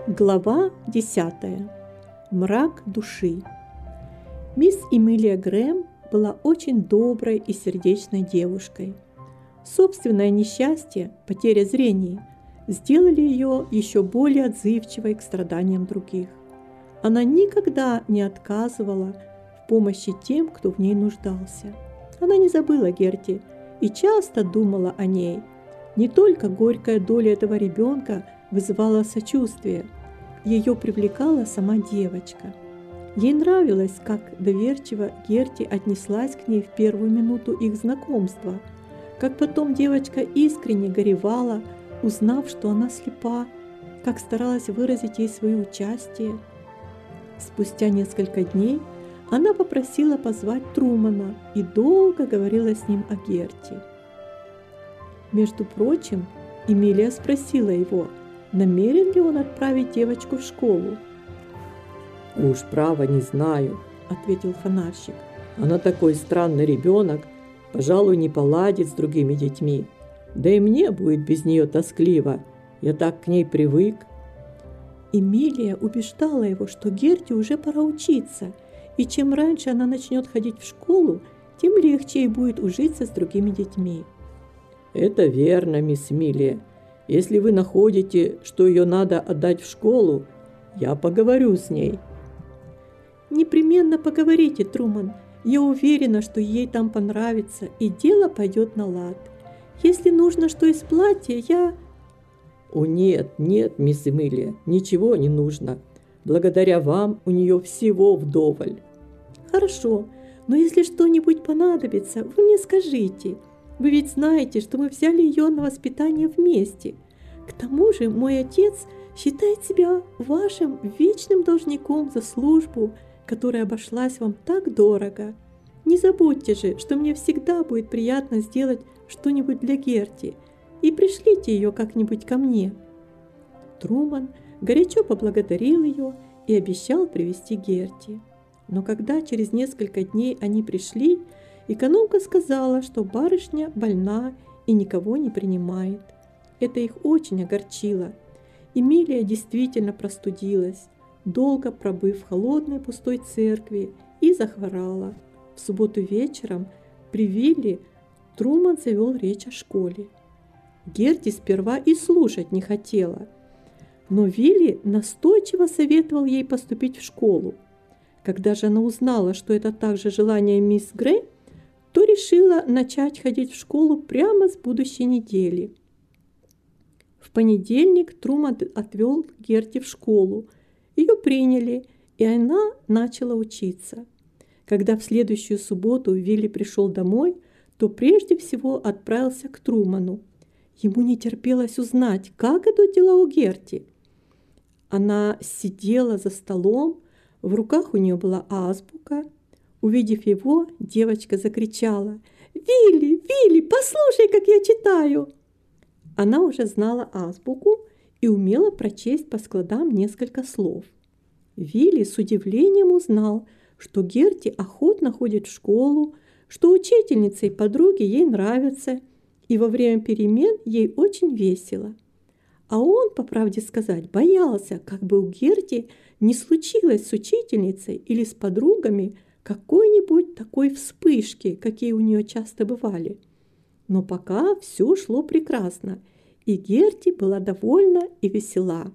Глава 10. Мрак души. Мисс Эмилия Грэм была очень доброй и сердечной девушкой. Собственное несчастье, потеря зрения, сделали ее еще более отзывчивой к страданиям других. Она никогда не отказывала в помощи тем, кто в ней нуждался. Она не забыла Герти и часто думала о ней. Не только горькая доля этого ребенка вызывала сочувствие, ее привлекала сама девочка. Ей нравилось, как доверчиво Герти отнеслась к ней в первую минуту их знакомства, как потом девочка искренне горевала, узнав, что она слепа, как старалась выразить ей свое участие. Спустя несколько дней она попросила позвать Трумана и долго говорила с ним о Герти. Между прочим, Эмилия спросила его, намерен ли он отправить девочку в школу. «Уж право не знаю», – ответил фонарщик. «Она такой странный ребенок, пожалуй, не поладит с другими детьми. Да и мне будет без нее тоскливо, я так к ней привык». Эмилия убеждала его, что Герти уже пора учиться, и чем раньше она начнет ходить в школу, тем легче ей будет ужиться с другими детьми. «Это верно, мисс Эмилия. Если вы находите, что ее надо отдать в школу, я поговорю с ней». «Непременно поговорите, Труман. Я уверена, что ей там понравится, и дело пойдет на лад. Если нужно что из платья, я...» «О, нет, мисс Эмилия, ничего не нужно. Благодаря вам у нее всего вдоволь». «Хорошо, но если что-нибудь понадобится, вы мне скажите. Вы ведь знаете, что мы взяли ее на воспитание вместе. К тому же мой отец считает себя вашим вечным должником за службу, которая обошлась вам так дорого. Не забудьте же, что мне всегда будет приятно сделать что-нибудь для Герти, и пришлите ее как-нибудь ко мне». Труман горячо поблагодарил ее и обещал привезти Герти. Но когда через несколько дней они пришли, экономка сказала, что барышня больна и никого не принимает. Это их очень огорчило. Эмилия действительно простудилась, долго пробыв в холодной пустой церкви, и захворала. В субботу вечером при Вилли Труман завел речь о школе. Герти сперва и слушать не хотела, но Вилли настойчиво советовал ей поступить в школу. Когда же она узнала, что это также желание мисс Грей, то решила начать ходить в школу прямо с будущей недели. В понедельник Труман отвел Герти в школу. Ее приняли, и она начала учиться. Когда в следующую субботу Вилли пришел домой, то прежде всего отправился к Труману. Ему не терпелось узнать, как идут дела у Герти. Она сидела за столом, в руках у нее была азбука. Увидев его, девочка закричала: «Вилли, Вилли, послушай, как я читаю!» Она уже знала азбуку и умела прочесть по складам несколько слов. Вилли с удивлением узнал, что Герти охотно ходит в школу, что учительница и подруги ей нравятся, и во время перемен ей очень весело. А он, по правде сказать, боялся, как бы у Герти не случилось с учительницей или с подругами какой-нибудь такой вспышки, какие у нее часто бывали. Но пока все шло прекрасно, и Герти была довольна и весела.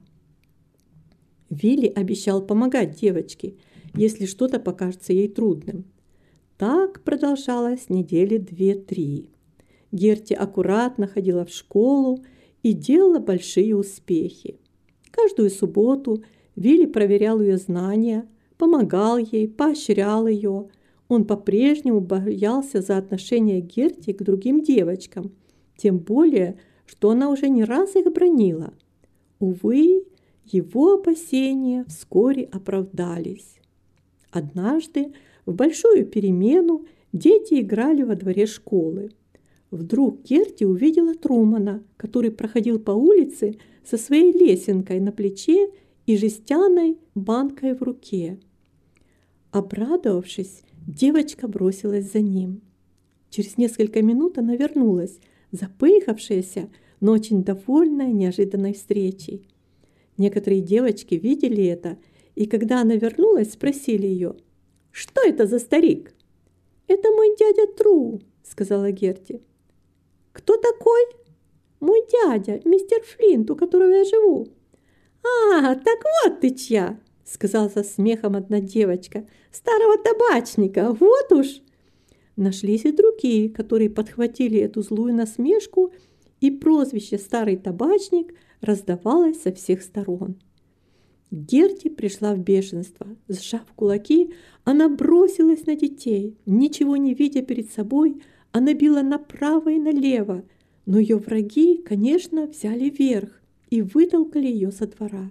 Вилли обещал помогать девочке, если что-то покажется ей трудным. Так продолжалось недели 2-3. Герти аккуратно ходила в школу и делала большие успехи. Каждую субботу Вилли проверял ее знания, помогал ей, поощрял ее. Он по-прежнему боялся за отношение Герти к другим девочкам, тем более, что она уже не раз их бранила. Увы, его опасения вскоре оправдались. Однажды в большую перемену дети играли во дворе школы. Вдруг Герти увидела Трумана, который проходил по улице со своей лесенкой на плече и жестяной банкой в руке. Обрадовавшись, девочка бросилась за ним. Через несколько минут она вернулась, запыхавшаяся, но очень довольная неожиданной встречей. Некоторые девочки видели это, и когда она вернулась, спросили ее: «Что это за старик?» «Это мой дядя Тру», — сказала Герти. «Кто такой?» «Мой дядя, мистер Флинт, у которого я живу». «А, так вот ты чья!» — сказала со смехом одна девочка. «Старого табачника, вот уж!» Нашлись и другие, которые подхватили эту злую насмешку, и прозвище «Старый табачник» раздавалось со всех сторон. Герти пришла в бешенство. Сжав кулаки, она бросилась на детей. Ничего не видя перед собой, она била направо и налево, но ее враги, конечно, взяли верх и вытолкали ее со двора.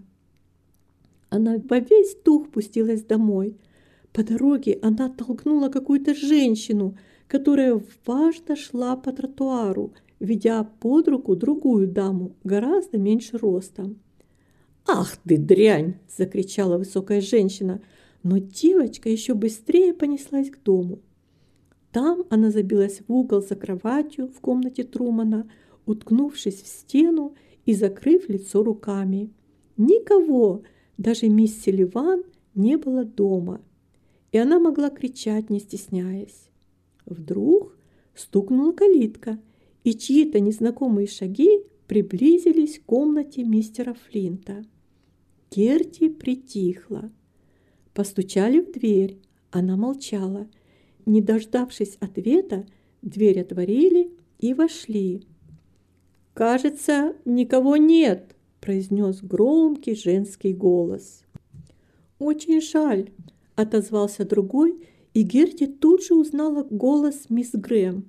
Она во весь дух пустилась домой. По дороге она толкнула какую-то женщину, которая важно шла по тротуару, ведя под руку другую даму, гораздо меньше ростом. «Ах ты, дрянь!» – закричала высокая женщина, но девочка еще быстрее понеслась к дому. Там она забилась в угол за кроватью в комнате Трумана, уткнувшись в стену и закрыв лицо руками. Никого, даже мисс Селиван, не было дома, и она могла кричать, не стесняясь. Вдруг стукнула калитка, и чьи-то незнакомые шаги приблизились к комнате мистера Флинта. Герти притихла. Постучали в дверь, она молчала. Не дождавшись ответа, дверь отворили и вошли. «Кажется, никого нет», – произнес громкий женский голос. «Очень жаль», – отозвался другой, и Герти тут же узнала голос мисс Грэм.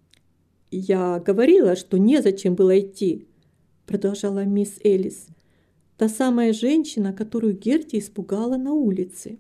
«Я говорила, что незачем было идти», – продолжала мисс Элис, та самая женщина, которую Герти испугала на улице.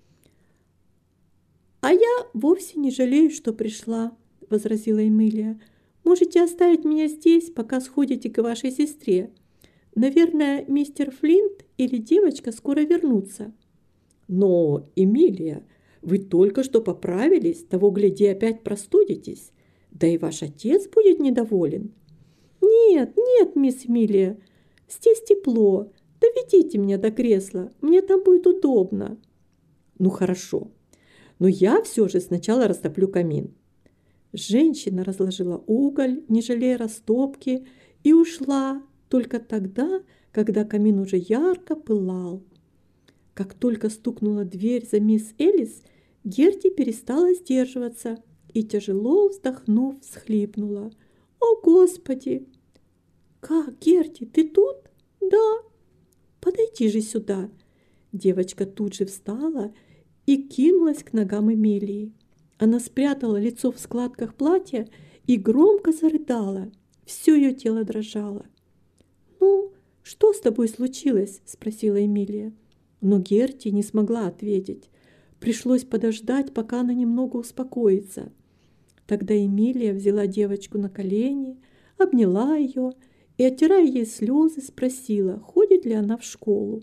«А я вовсе не жалею, что пришла», – возразила Эмилия. «Можете оставить меня здесь, пока сходите к вашей сестре. Наверное, мистер Флинт или девочка скоро вернутся». «Но, Эмилия, вы только что поправились, того гляди, опять простудитесь. Да и ваш отец будет недоволен». «Нет, нет, мисс Эмилия, здесь тепло. Доведите меня до кресла, мне там будет удобно». «Ну хорошо, но я все же сначала растоплю камин». Женщина разложила уголь, не жалея растопки, и ушла только тогда, когда камин уже ярко пылал. Как только стукнула дверь за мисс Элис, Герти перестала сдерживаться и, тяжело вздохнув, всхлипнула. «О, Господи!» «Как, Герти, ты тут?» «Да». «Подойди же сюда». Девочка тут же встала и кинулась к ногам Эмилии. Она спрятала лицо в складках платья и громко зарыдала. Все ее тело дрожало. «Ну, что с тобой случилось?» – спросила Эмилия. Но Герти не смогла ответить. Пришлось подождать, пока она немного успокоится. Тогда Эмилия взяла девочку на колени, обняла ее и, оттирая ей слезы, спросила, ходит ли она в школу.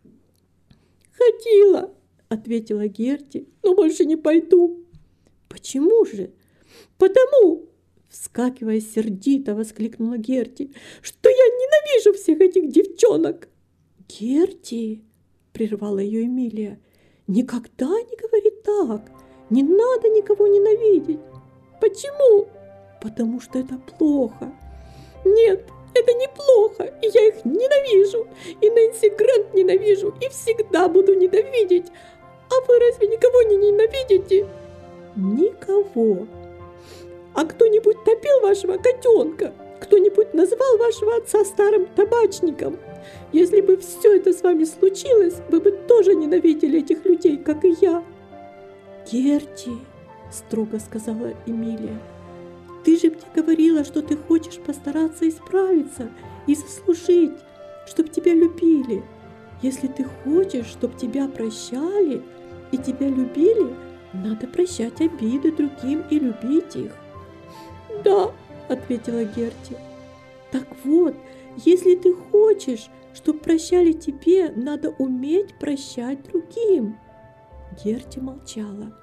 «Ходила», – ответила Герти, – «но больше не пойду». «Почему же?» «Потому», – вскакивая сердито, воскликнула Герти, – «что я ненавижу всех этих девчонок». «Герти», – прервала ее Эмилия, – «никогда не говори так, не надо никого ненавидеть». «Почему?» «Потому что это плохо». «Нет, это неплохо, и я их ненавижу, и Нэнси Грант ненавижу, и всегда буду ненавидеть. А вы разве никого не ненавидите?» «Никого». «А кто-нибудь топил вашего котенка? Кто-нибудь назвал вашего отца старым табачником? Если бы все это с вами случилось, вы бы тоже ненавидели этих людей, как и я». «Герти», – строго сказала Эмилия, – «ты же мне говорила, что ты хочешь постараться исправиться и заслужить, чтобы тебя любили. Если ты хочешь, чтобы тебя прощали и тебя любили, надо прощать обиды другим и любить их». «Да», – ответила Герти. «Так вот, если ты хочешь, чтобы прощали тебе, надо уметь прощать другим». Герти молчала.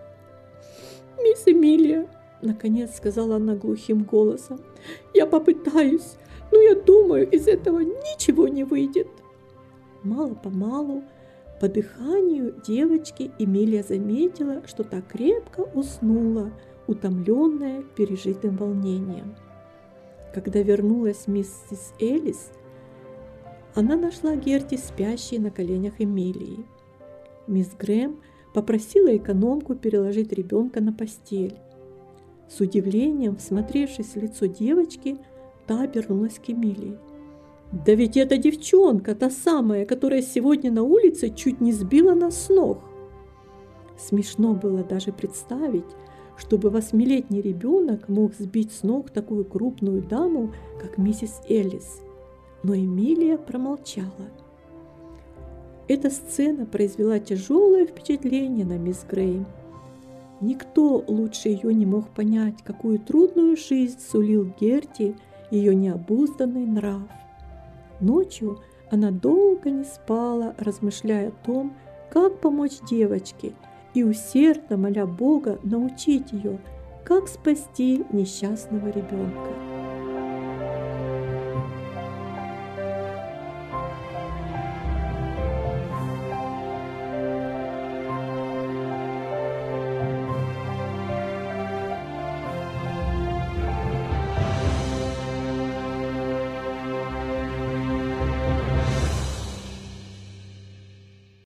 «Мисс Эмилия», – наконец сказала она глухим голосом, – «я попытаюсь, но я думаю, из этого ничего не выйдет». Мало-помалу, по дыханию девочки, Эмилия заметила, что та крепко уснула, утомленная пережитым волнением. Когда вернулась миссис Элис, она нашла Герти спящей на коленях Эмилии. Мисс Грэм попросила экономку переложить ребенка на постель. С удивлением, всмотревшись в лицо девочки, та обернулась к Эмилии. «Да ведь эта девчонка, та самая, которая сегодня на улице чуть не сбила нас с ног!» Смешно было даже представить, чтобы 8-летний ребенок мог сбить с ног такую крупную даму, как миссис Элис. Но Эмилия промолчала. Эта сцена произвела тяжелое впечатление на мисс Грэм. Никто лучше ее не мог понять, какую трудную жизнь сулил Герти ее необузданный нрав. Ночью она долго не спала, размышляя о том, как помочь девочке, и усердно моля Бога научить ее, как спасти несчастного ребенка.